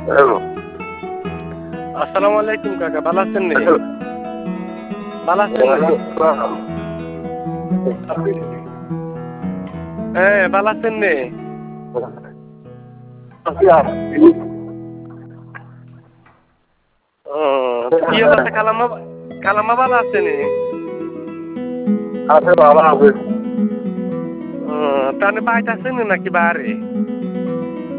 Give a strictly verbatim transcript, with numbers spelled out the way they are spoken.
Hello. আসসালামু আলাইকুম কাকা, ভালো আছেন নি? হ্যালো। ভালো আছেন নি? ওয়ালাইকুম আসসালাম। আপনি হ্যাঁ, ভালো আছেন নি? আপনি আপনি ও কি অবস্থা খালাম্মা? খালাম্মা ভালো আছে নি? আছে ভালো আছে। ও তাহলে বাড়িতে আছেন নাকি বাড়ি?